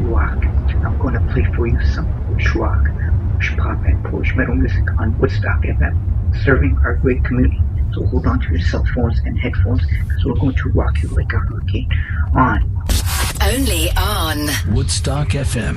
rock. I'm gonna play for you some Polish rock, Polish pop, and Polish metal music on Woodstock FM, serving our great community. So hold on to your cell phones and headphones, because we're going to rock you like a hurricane on. Only on Woodstock FM.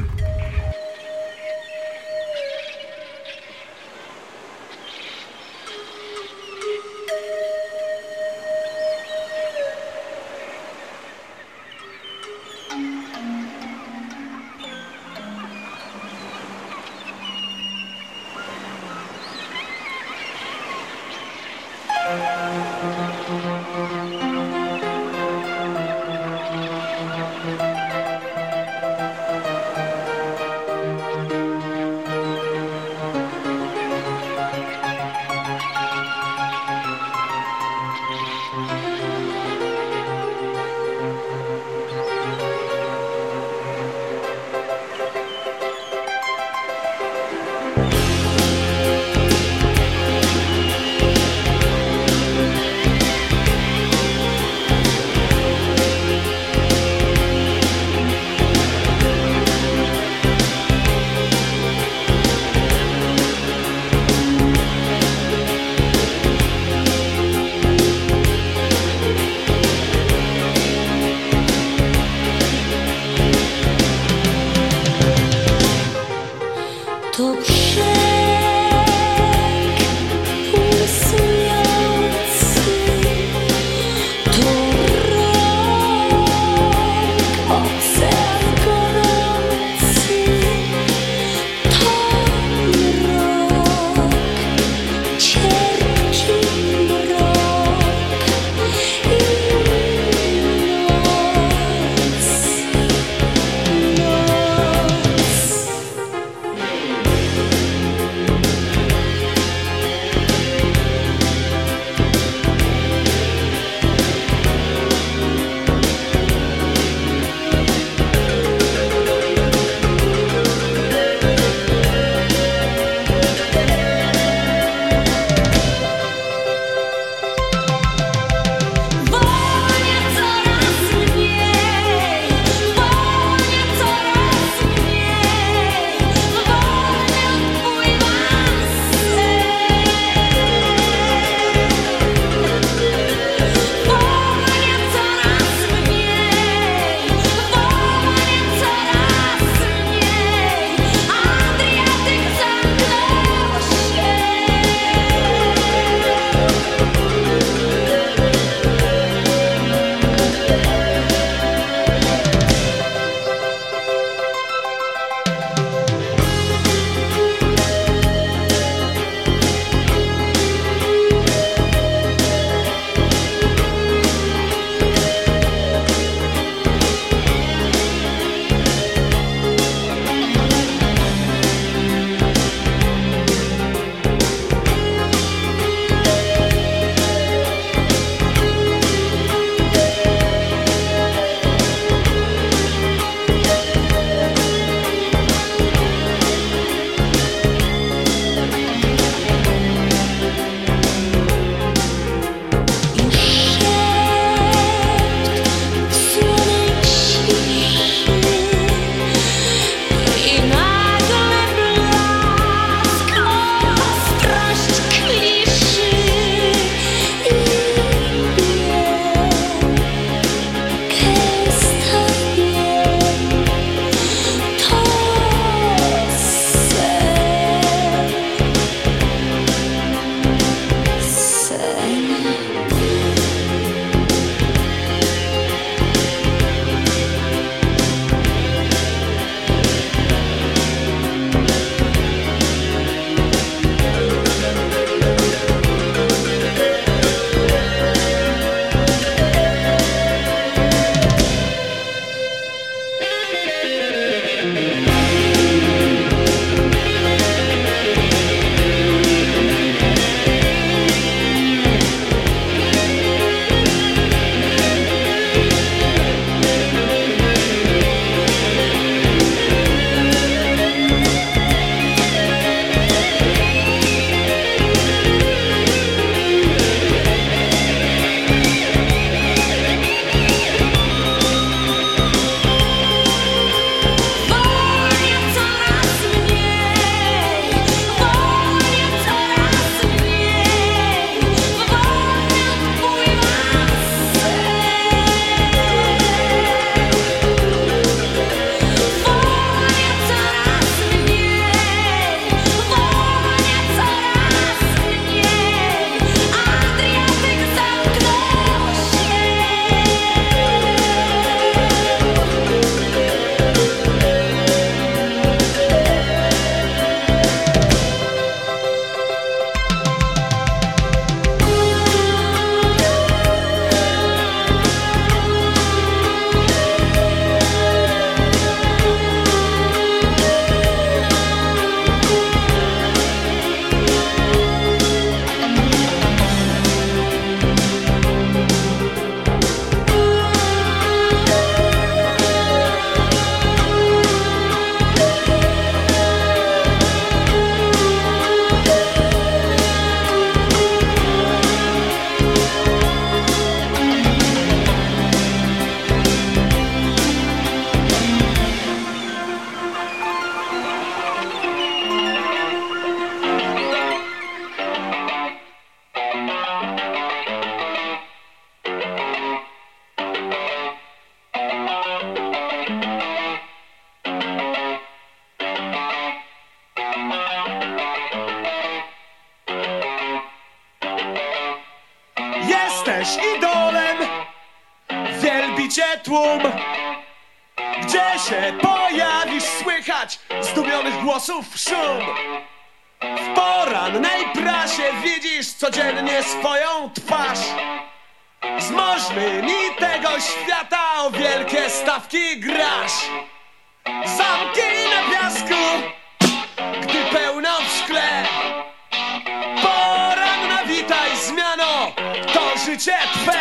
tłum. Gdzie się pojawisz, słychać zdumionych głosów szum. W porannej prasie widzisz codziennie swoją twarz. Z możnymi tego świata o wielkie stawki grasz. Zamki na piasku, gdy pełno w szkle. Poranna, witaj zmiano, to życie twe.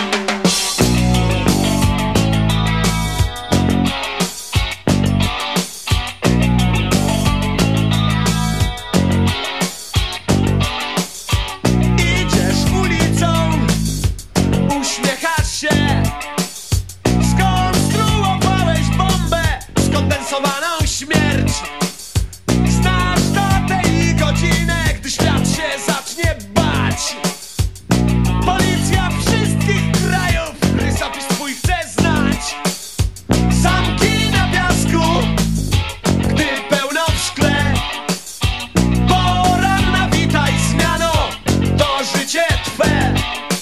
Śmierć. Znasz datę i godzinę, gdy świat się zacznie bać. Policja wszystkich krajów rysopis twój chce znać. Zamki na piasku, gdy pełno w szkle. Poranna, witaj zmiano, to życie twe.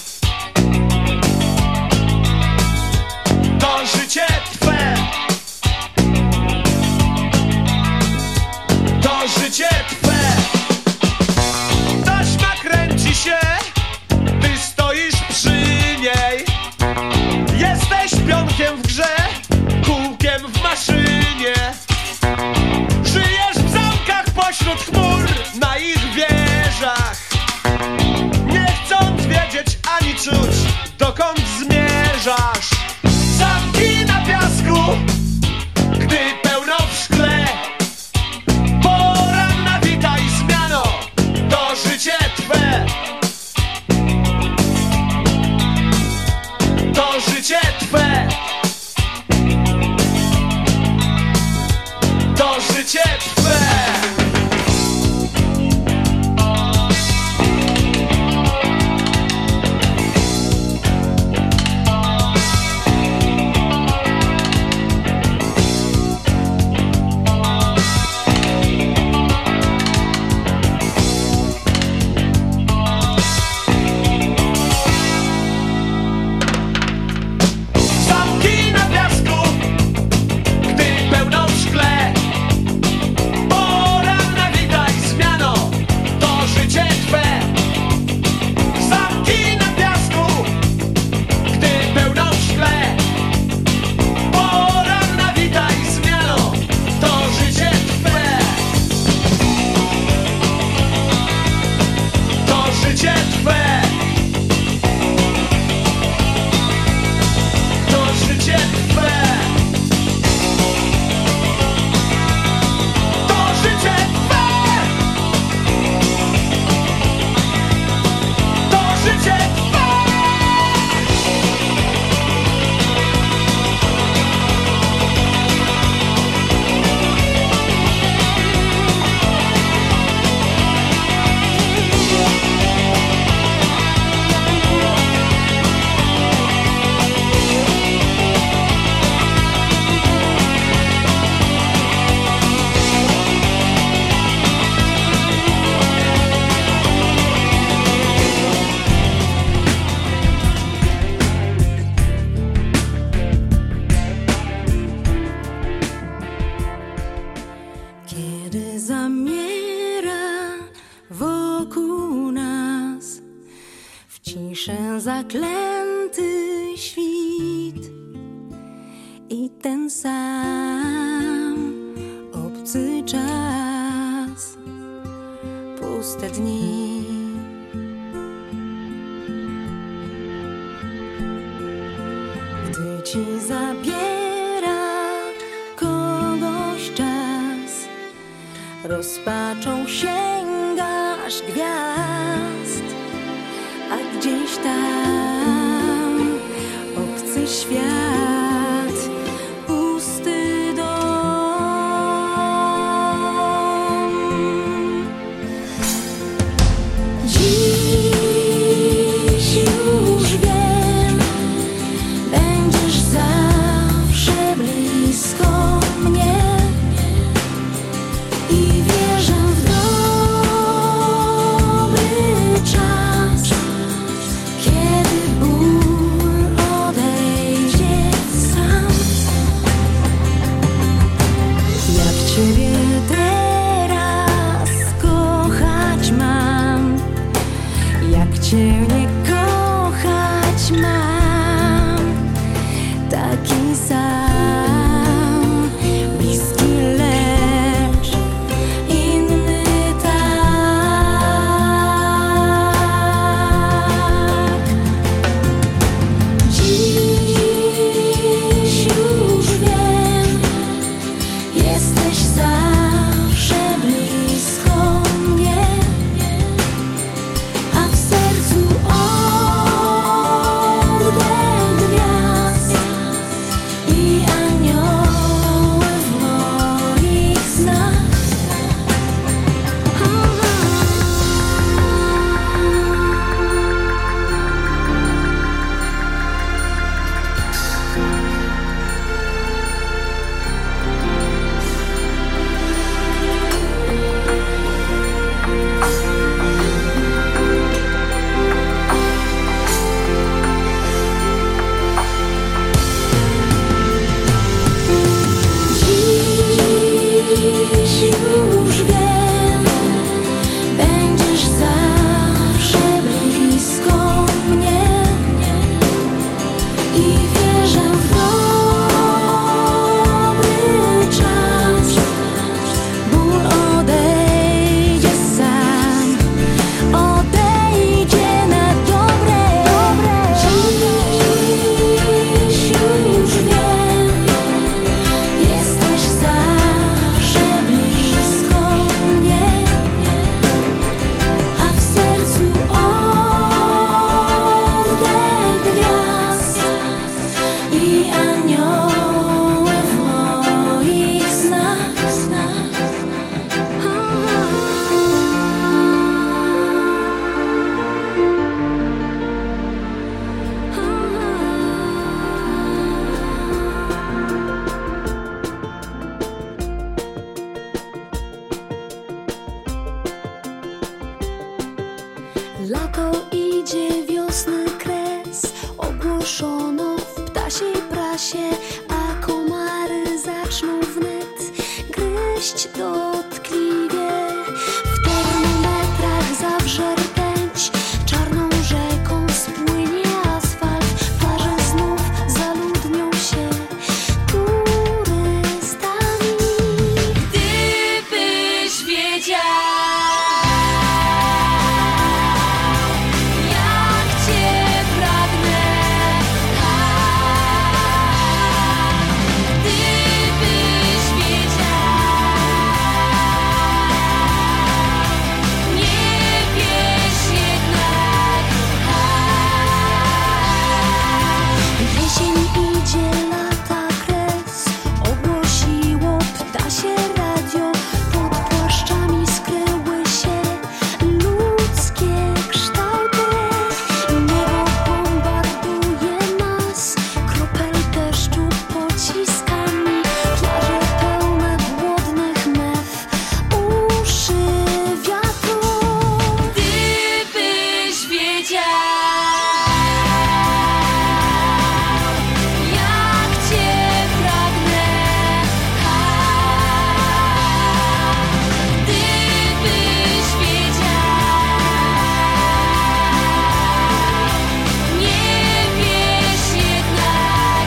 To życie twe. To życie twe. Taśma kręci się, ty stoisz przy niej. Jesteś pionkiem w grze, kółkiem w maszynie. Żyjesz w zamkach pośród chmur, na ich wieżach. Nie chcąc wiedzieć ani czuć, dokąd zmierzasz. Zamki na piasku, gdy pełno w szkle. Poranna, witaj zmiano, to życie twe. To życie twe. To życie twe. Zamki na piasku, gdy pełno w szkle. Poranna, witaj zmiano, to życie twe. Zamki na piasku, gdy pełno w szkle. Poranna, witaj zmiano, to życie twe. To życie twe. To życie twe. To życie twe. To życie twe. Kiedy zamiera wokół nas w ciszę zaklęty świt i ten sam obcy czas, puste dni. Gdy ci zabiera kogoś czas, rozpaczą sięgasz gwiazd, a gdzieś tam obcy świat, pusty dom. Dziś już wiem, będziesz zawsze blisko mnie. I wierzę w dobry czas, kiedy Jesteś zawsze blisko mnie, a w sercu oddech gwiazd i anioły w moich snach. Dziś już wiem, będziesz zawsze blisko mnie i wierzę w dobry czas. Ból odejdzie sam, odejdzie na dobre. Dziś już wiem, jesteś zawsze blisko mnie, a w sercu oddech gwiazd i anioły w moich snach. Lato idzie, wiosny kres ogłoszono w ptasiej prasie, a komary zaczną wnet gryźć dotkliwie. W termometrach zawrze rtęć, czarną rzeką spłynie asfalt, plaże znów zaludnią się turystami. Gdybyś wiedział, jak cię pragnę, gdybyś wiedział, nie wiesz jednak. Jesień idzie, lata kres ogłosiło ptasie radio. Pod płaszczami skryły się ludzkie kształty. Niebo bombarduje nas kropel deszczu pociskami. Plaże pełne głodnych mew, uszy wiatru. Gdybyś wiedział, jak cię pragnę, gdybyś wiedział, nie wiesz jednak.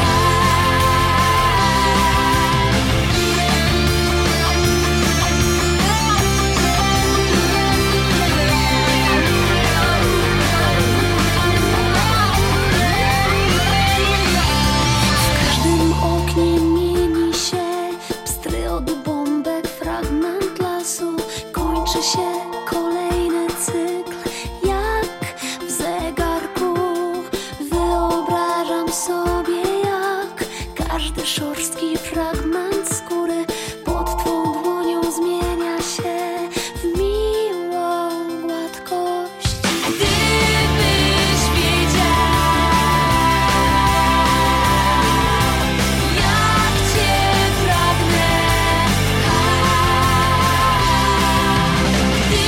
W każdym oknie mieni się pstry od bombek, fragment lasu. Kończy się kolejny cykl, jak w zegarku. Wyobrażam sobie, jak każdy szorstki fragment skóry pod twą dłonią zmienia się w miłą gładkość. Gdybyś wiedział, jak cię pragnę, gdybyś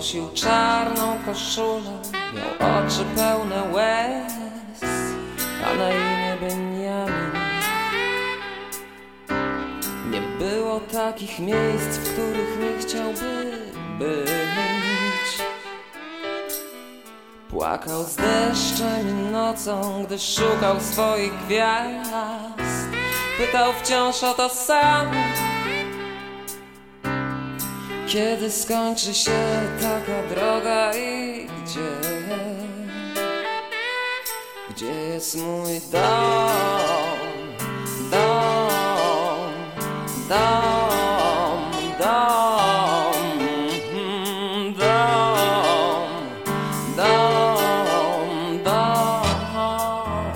Nosił czarną koszulę, miał oczy pełne łez, a na imię Benjamin. Nie było takich miejsc, w których nie chciałby być. Płakał z deszczem i nocą, gdy szukał swoich gwiazd. Pytał wciąż o to samo: kiedy skończy się taka droga i gdzie jest mój dom, dom, dom, dom, dom, dom, dom.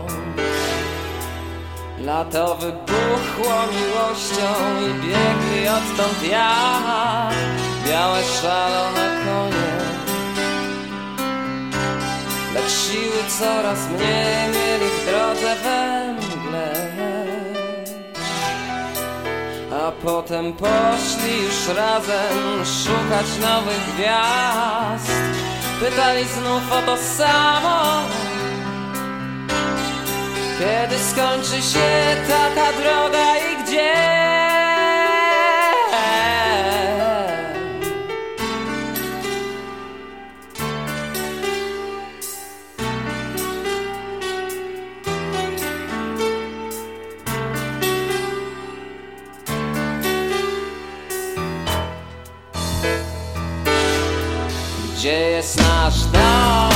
Lato wybuchło miłością i biegli odtąd jak białe szalone konie. Lecz siły coraz mniej mieli w drodze we mgle. A potem poszli już razem szukać nowych gwiazd. Pytali znów o to samo: kiedy skończy się taka droga i gdzie? Gdzie jest nasz dom?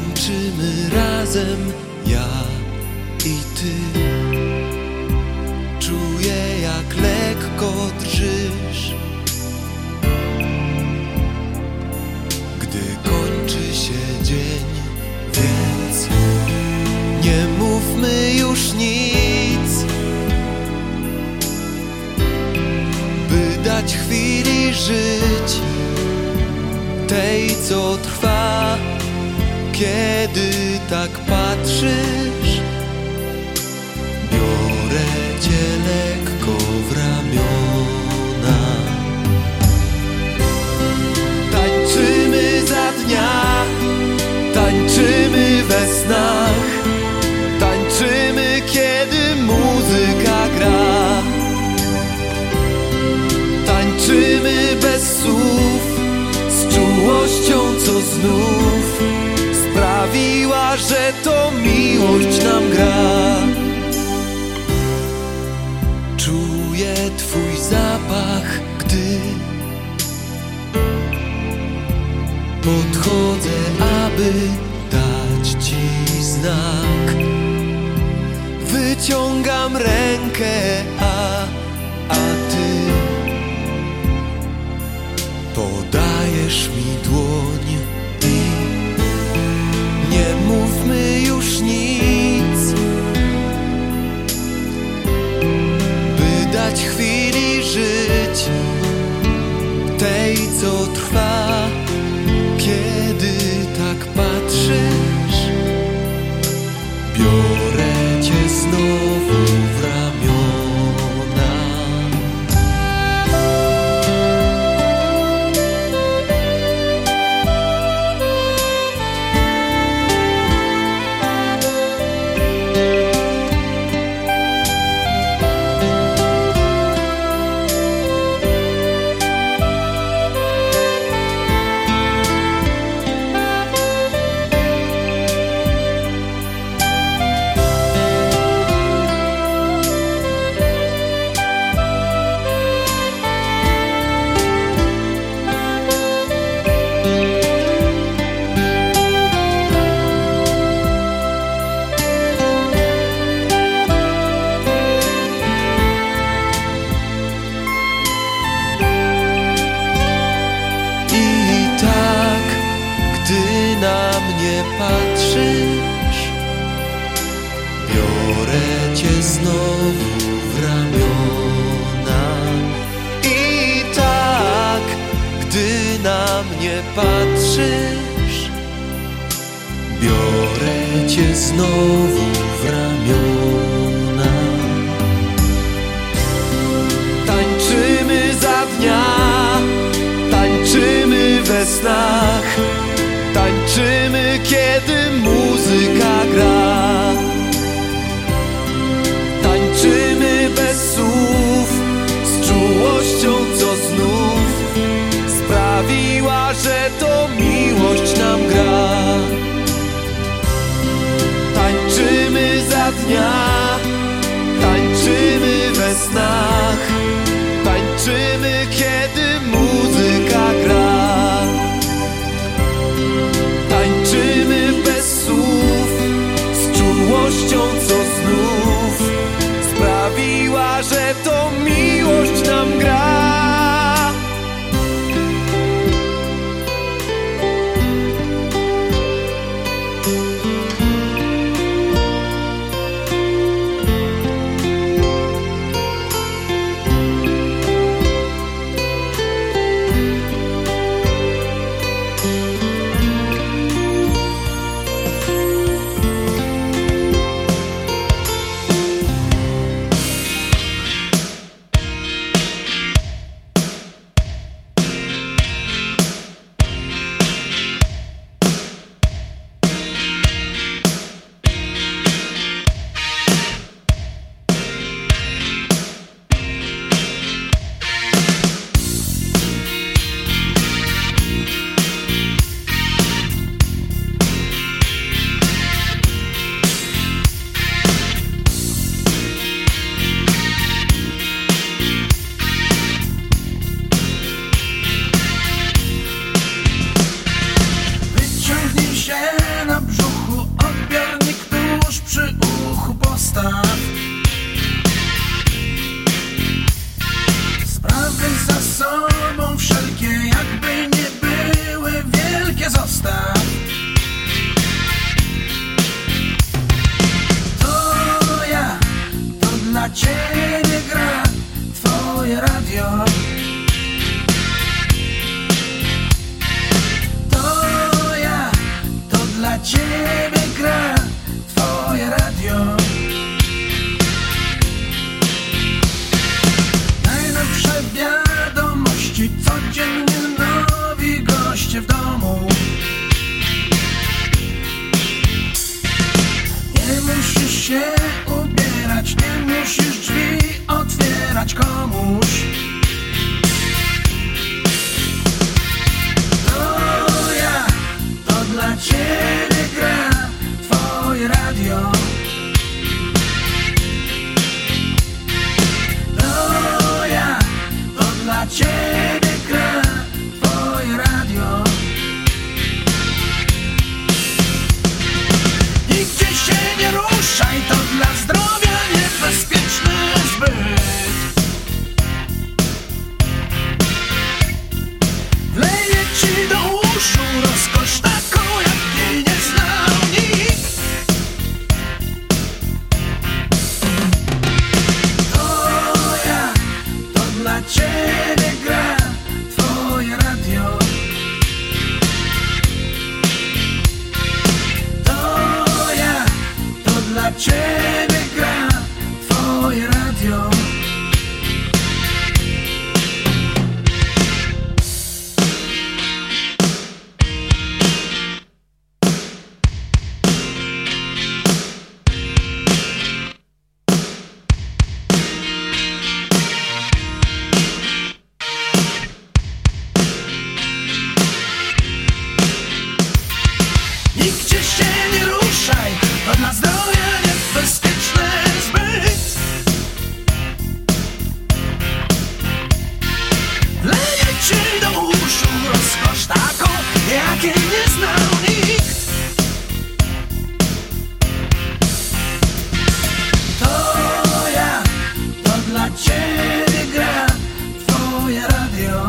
Tańczymy razem, ja i ty. Czuję, jak lekko drżysz, gdy kończy się dzień, więc nie mówmy już nic, by dać chwili żyć, tej, co trwa. Kiedy tak patrzysz, biorę cię lekko w ramiona. Tańczymy za dnia, tańczymy we snach, tańczymy, kiedy muzyka gra. Tańczymy bez słów, z czułością, co znów sprawiła, że to miłość nam gra. Czuję twój zapach, gdy podchodzę, aby dać ci znak. Wyciągam rękę, a ty podajesz mi dłoń i nie mówmy już nic, by dać chwili żyć, tej, co trwa. Kiedy tak patrzysz, biorę cię znowu w ramiona. Na mnie patrzysz, biorę cię znowu w ramiona. I tak, gdy na mnie patrzysz, biorę cię znowu w ramiona. Tańczymy za dnia, tańczymy we snach, tańczymy, kiedy muzyka gra. Tańczymy bez słów, z czułością, co znów sprawiła, że to miłość nam gra. Tańczymy za dnia, tańczymy we snach, tańczymy, kiedy muzyka gra. Tańczymy bez słów, z czułością, co znów sprawiła, że to się na brzuchu, odbiornik tuż przy uchu postaw. Sprawy za sobą wszelkie, jakby nie były wielkie, zostaw. To ja, to dla ciebie gra twoje radio. To ja, to dla ciebie gra twoje radio. Najnowsze wiadomości, codziennie nowi goście w domu. Nie musisz się ubierać, nie musisz drzwi otwierać komuś. To ja, to dla ciebie gra twoje radio. To ja, to dla ciebie gra twoje radio. Nigdzie się nie ruszaj, to dla zdrowia niebezpieczny zbyt. Wleję ci do uszu rozkosz taką, jak jej nie znał nikt. To ja, to dla ciebie gra twoje radio. To ja, to dla ciebie gra twoje radio. Nigdzie się nie ruszaj, to dla zdrowia niebezpieczny zbyt. Wleję ci do uszu rozkosz taką, jakiej nie znał nikt. To ja, to dla ciebie gra twoje radio.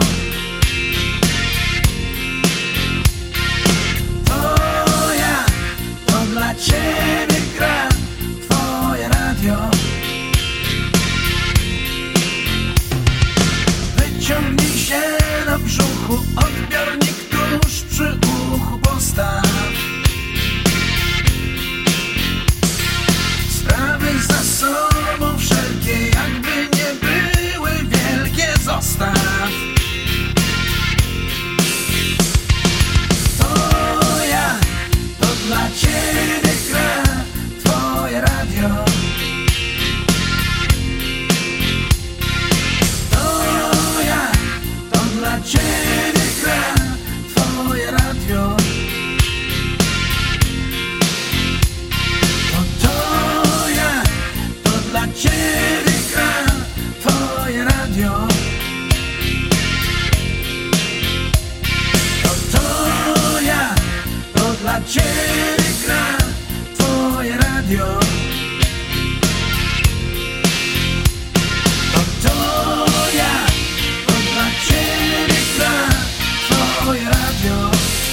To ja, to dla ciebie gra twoje radio. Wyciągnij się na brzuchu, odbiornik tuż przy uchu postaw. Sprawy za sobą wszelkie, jakby nie były wielkie, zostaw. To ja, to dla ciebie gra twoje radio. To ja, to dla ciebie gra twoje radio. To ja, to dla ciebie gra twoje radio. To ja, to dla ciebie gra twoje radio. To ja, to dla ciebie gra twoje radio.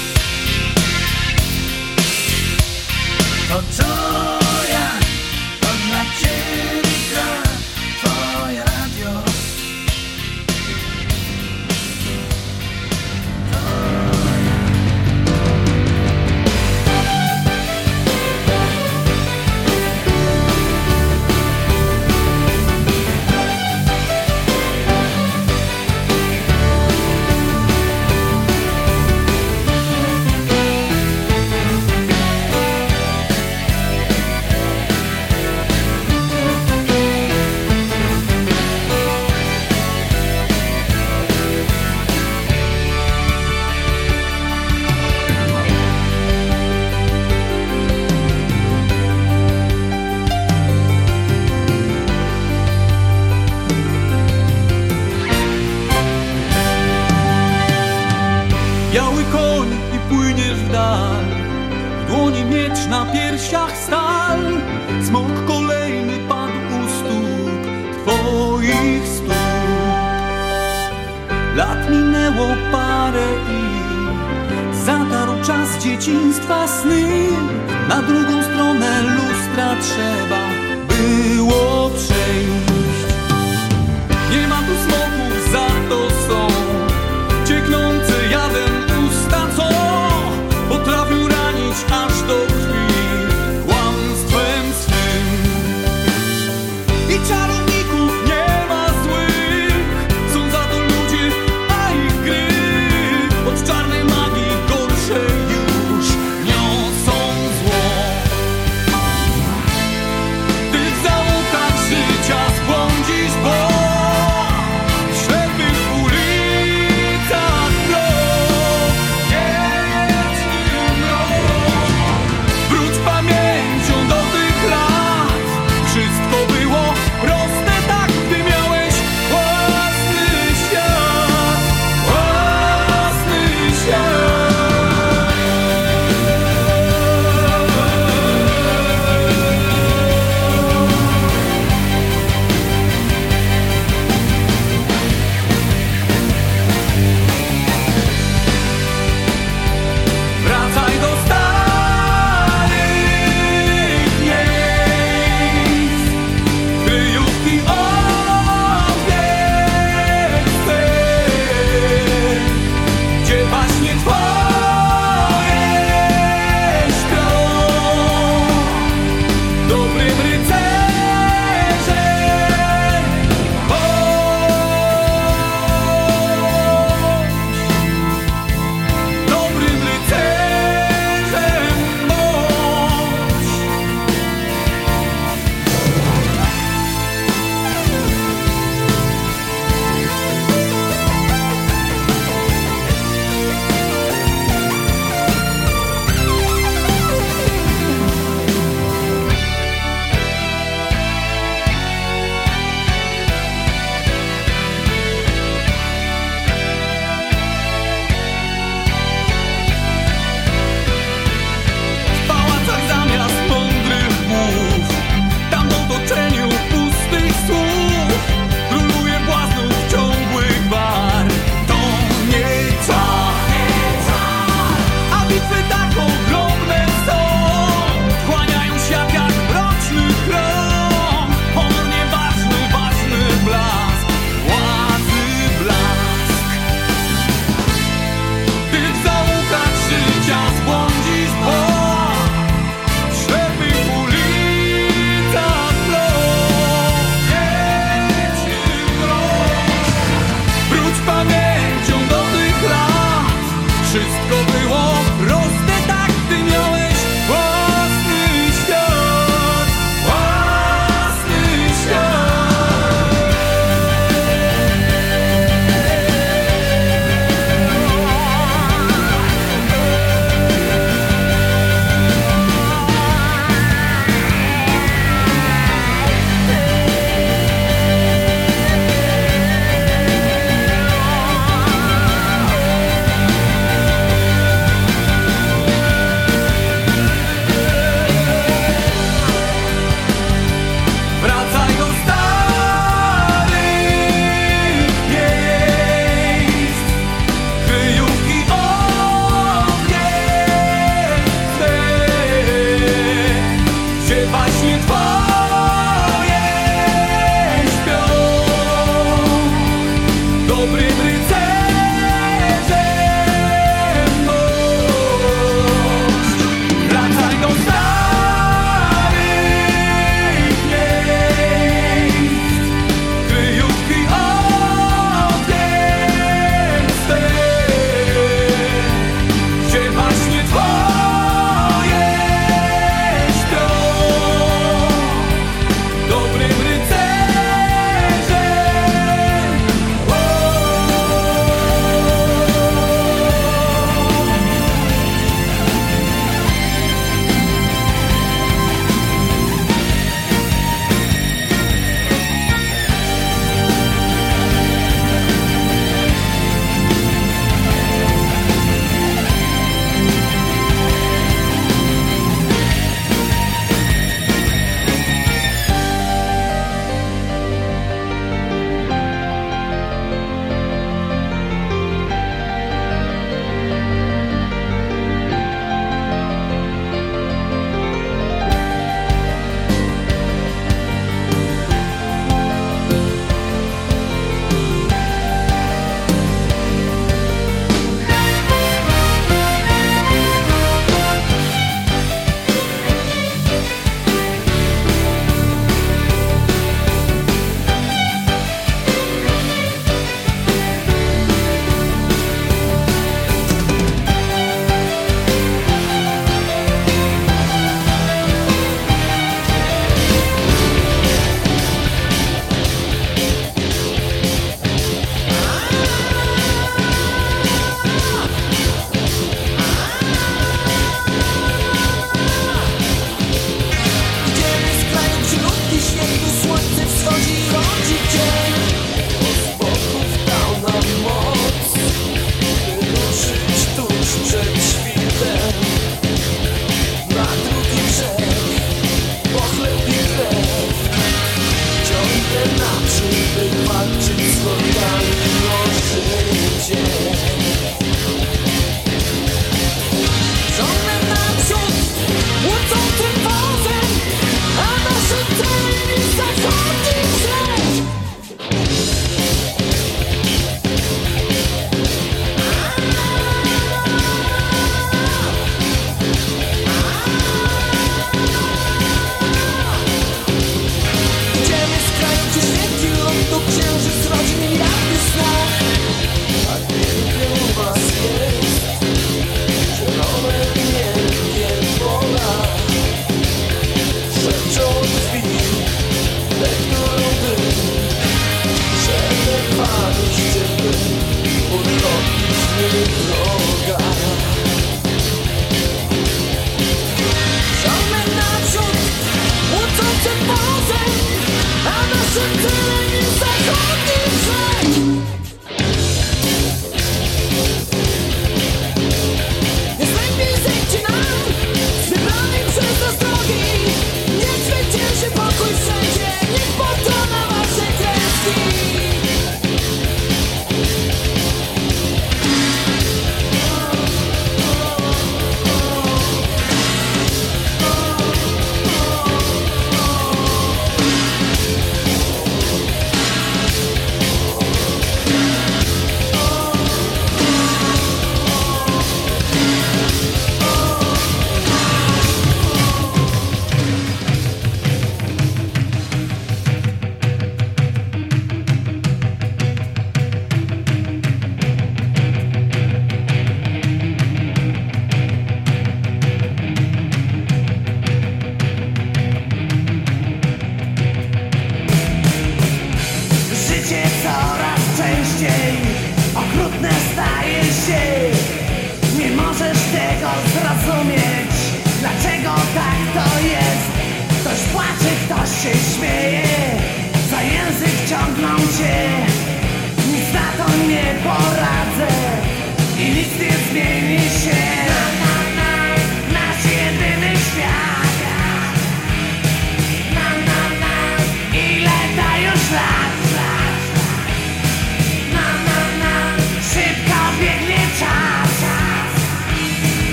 To ja, to dla ciebie gra twoje radio. Biały koń i płyniesz w dal, dłoni miecz, na piersiach stal. Smok kolejny padł u stóp twoich stóp. Lat minęło parę i zatarł czas dzieciństwa sny. Na drugą stronę lustra trzeba było przejść. Nie ma tu smoków, za to są cieknące jadem usta, co potrafił ranić aż do krwi kłamstwem swym. I czarowników nie ma złych, są za to ludzie, a ich gry od czarnej magii gorsze już niosą zło. W tych zaułkach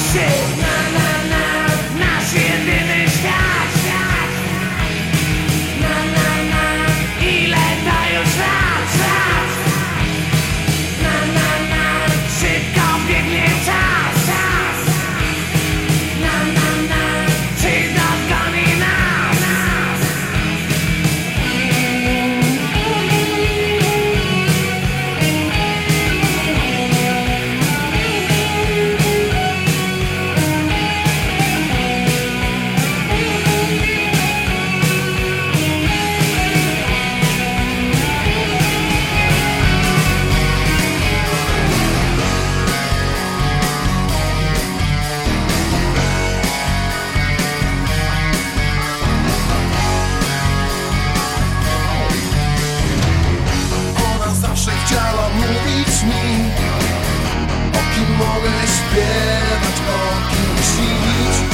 się. Nasz jedyny świat. Ile to już lat. Szybko biegnie czas. Czy dogoni nas? Ona zawsze chciała mówić mi, o kim mogę śpiewać, o kim śnić.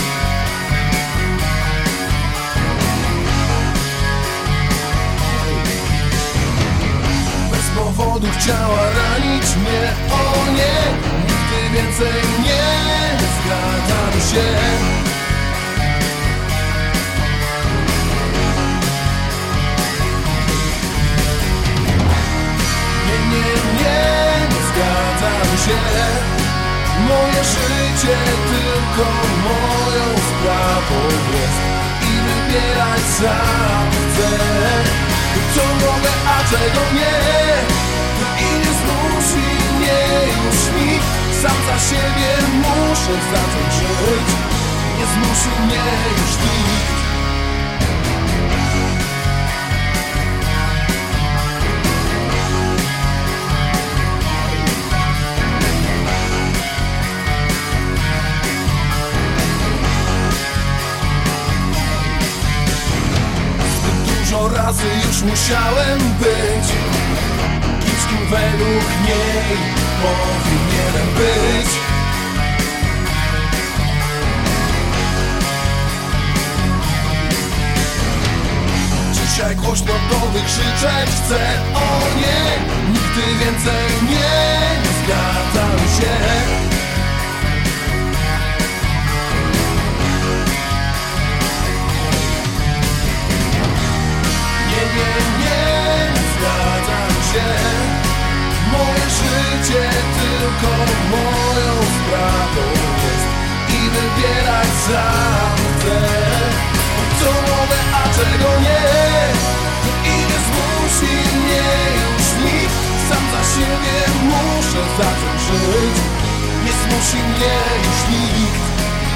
Bez powodu chciała ranić mnie, o nie, nigdy więcej nie zgadzam się. Nie zgadzam się. Moje życie tylko moją sprawą jest i wybierać sam chcę. Co mogę, a czego nie? I nie zmusi mnie już nikt. Sam za siebie muszę zacząć żyć. Nie zmusi mnie już nikt. Dużo razy już musiałem być kimś, kim według niej powinienem być. Dzisiaj głośno to wykrzyczeć chcę, o nie, nigdy więcej nie zgadzam się. Nie zgadzam się. Moje życie tylko moją sprawą jest i wybierać sam chcę. Co mogę, a czego nie? I nie zmusi mnie już nikt. Sam za siebie muszę zacząć żyć. Nie zmusi mnie już nikt.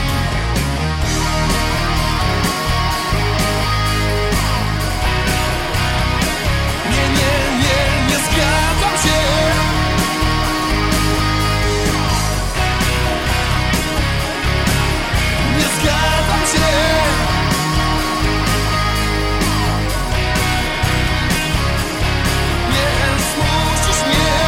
Nie zgadzam się. Nie zgadzam się. Nie zmusisz mnie.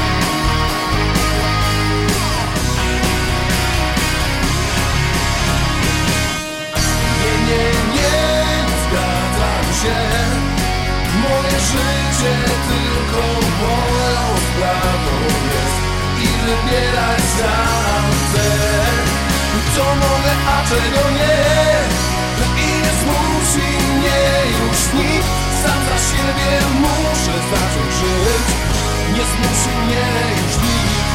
Nie zgadzam się. Moje życie tylko moją sprawą jest i wybierać sam chcę. Co mogę, a czego nie? I nie zmusi mnie już nikt. Sam za siebie muszę zacząć żyć. Nie zmusi mnie już nikt.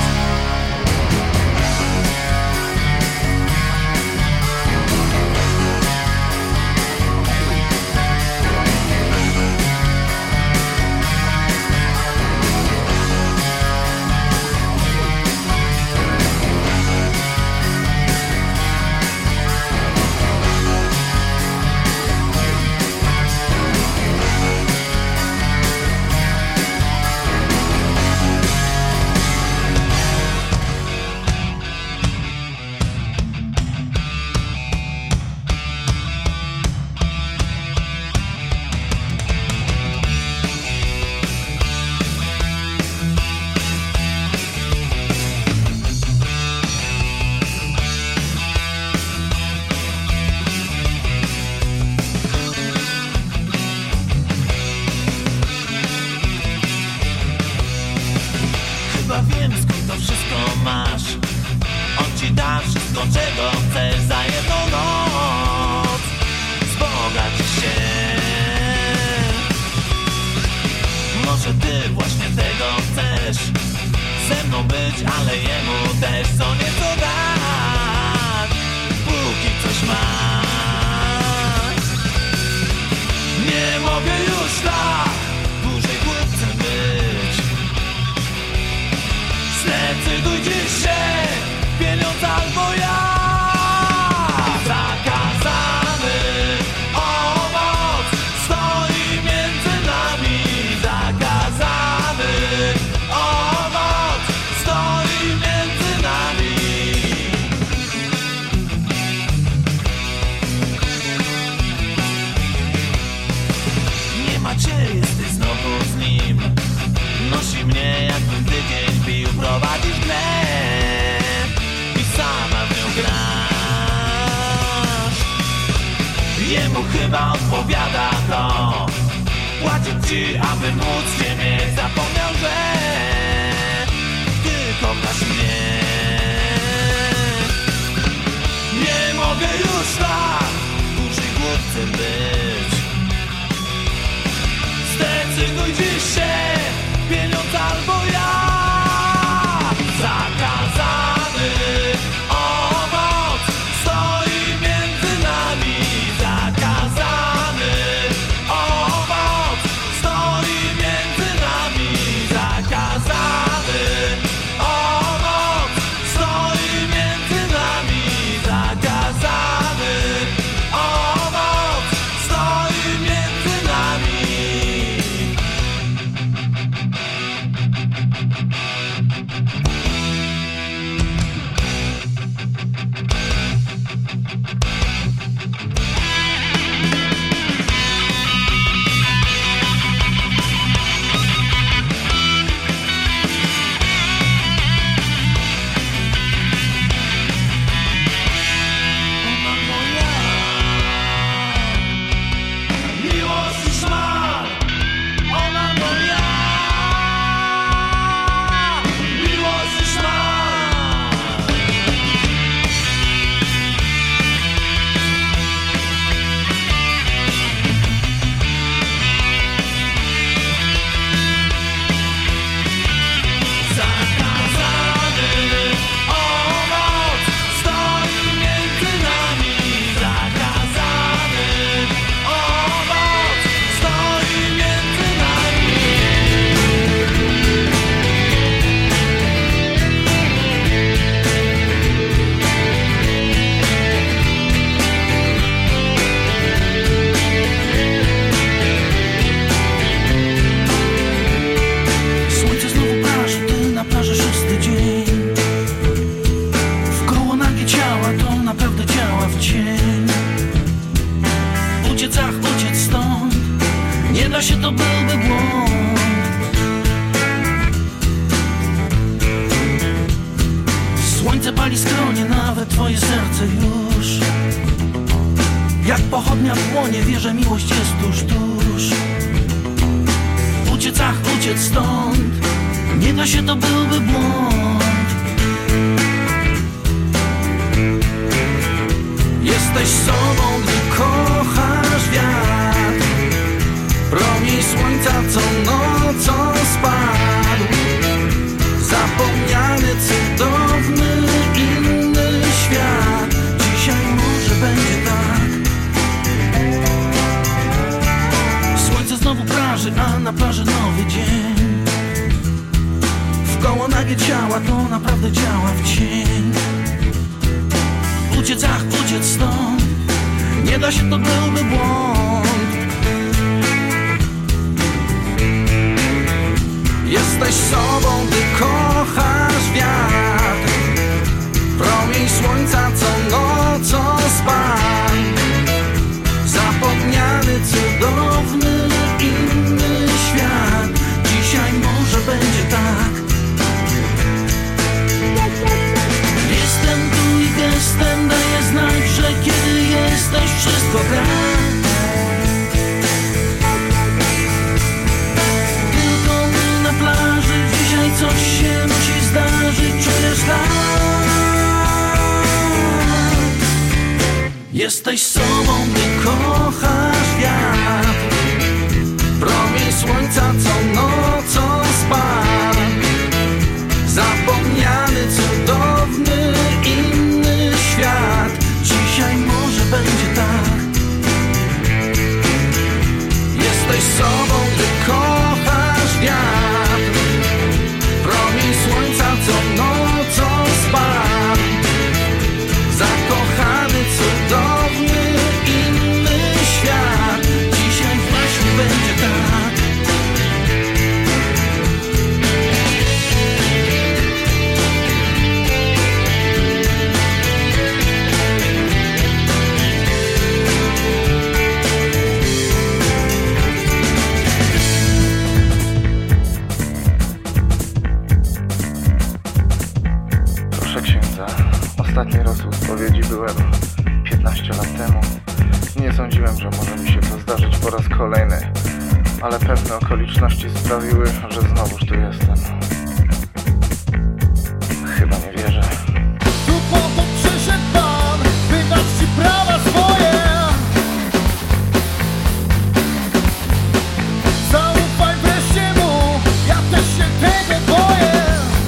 mną być, ale jemu też co nieco dać, póki coś masz. Nie mogę już tak dłużej chłopcem być. Zdecyduj dziś się, pieniądz albo ja. Zakazany owoc stoi między nami. Zakazany owoc stoi między nami. Nie ma cię, jesteś znowu z nim. Nosi mnie, jakbym tydzień pił, prowadzi w grę i sama w nią grasz. Jemu chyba odpowiada to, płacić ci, aby móc cię mieć. Zapomniał, że ty kochasz mnie. Nie mogę już tak dłużej głupcem być. Zdecyduj dziś się, pieniądz albo ja. Zakazany owoc stoi między nami. Zakazany owoc stoi między nami. Zakazany owoc stoi między nami. Zakazany owoc stoi między nami. Ona moja miłość i szmal. Ona moja miłość i szmal. Zakazany owoc stoi między nami. Zakazany owoc stoi między nami. Słońce znowu praży, ty na plaży 6. dzień. Wkoło nagie ciała, to naprawdę działa w cień. Uciec, ach, uciec stąd, nie da się, to byłby błąd. Słońce pali skronie, nawet twoje serce już. Jak pochodnia płonie, wie, że miłość jest tuż, tuż. Uciec, ach, uciec stąd, nie da się, to byłby błąd. Jesteś sobą, gdy kochasz wiatr. Promień słońca, co nocą spadł. Zapomniany, cudowny, inny świat. Dzisiaj może będzie tak. Słońce znowu praży, a na plaży nowy dzień. Wkoło nagie ciała, to naprawdę działa w cień. Uciec, ach, uciec stąd, nie da się, to byłby błąd. Jesteś sobą, gdy kochasz wiatr. Promień słońca, co nocą spadł. Zapomniany, cudowny, inny świat. Dzisiaj może będzie tak. Jestem tu i gestem daję znać, że kiedy jesteś, wszystko gra. Tylko my na plaży, dzisiaj coś się musi zdarzyć. Czujesz tak? Jesteś sobą, gdy kochasz wiatr. Promień słońca, co nocą spadł. byłem 15 lat temu. Nie sądziłem, że może mi się to zdarzyć po raz kolejny, ale pewne okoliczności sprawiły, że znowuż tu jestem. Chyba nie wierzę. Tu po to przyszedł Pan, by dać Ci prawa swoje. Zaufaj wreszcie Mu, ja też się tego boję.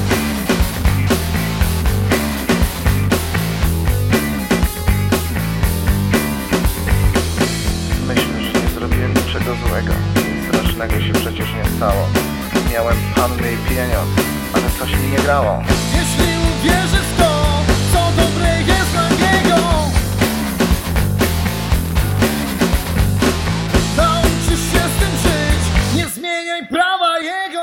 Myślę, że nie zrobiłem niczego złego. Nic strasznego się przecież nie stało. Miałem panny i pieniądz, ale coś mi nie grało. Jeśli uwierzysz w to, co dobre jest dla Niego, nauczysz się z tym żyć, nie zmieniaj prawa Jego.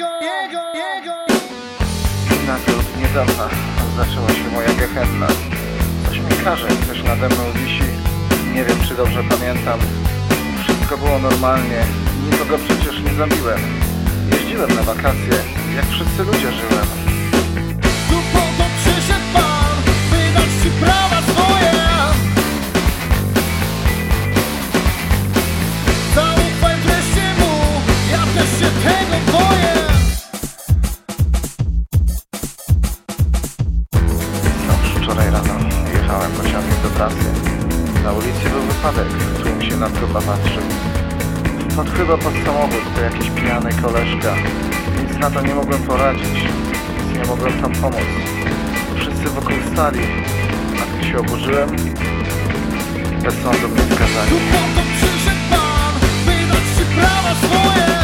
I nagle od niedawna zaczęła się moja gehenna. Coś mi każe, ktoś nade mną wisi. Nie wiem, czy dobrze pamiętam. Wszystko było normalnie, nikogo przecież nie zabiłem. Jeździłem na wakacje, jak wszyscy ludzie żyłem. Tu po to przyszedł Pan, by dać Ci prawa swoje. Zaufaj wreszcie Mu, ja też się tego boję. No, wczoraj rano jechałem pociągiem do pracy. Na ulicy był wypadek, tłum się na trupa patrzył. Wpadł chyba pod samochód, to jakiś pijany koleżka. Nic na to nie mogłem poradzić, nic nie mogłem tam pomóc. Wszyscy wokół stali, a gdy się oburzyłem, bez sądu mnie skazali. Tu po to przyszedł Pan, by dać Ci prawa swoje.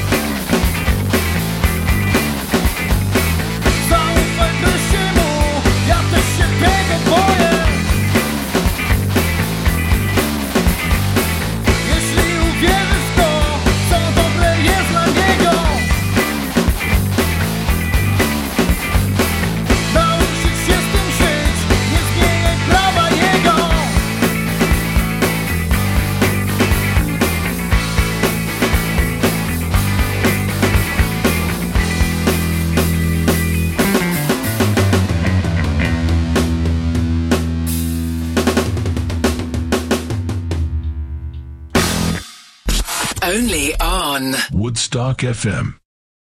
Zaufaj wreszcie Mu, ja też się tego boję. Jeśli uwierzysz w to, co dobre jest dla Niego, nauczyć się z tym żyć, nie zmieniaj prawa Jego. Only on Woodstock FM.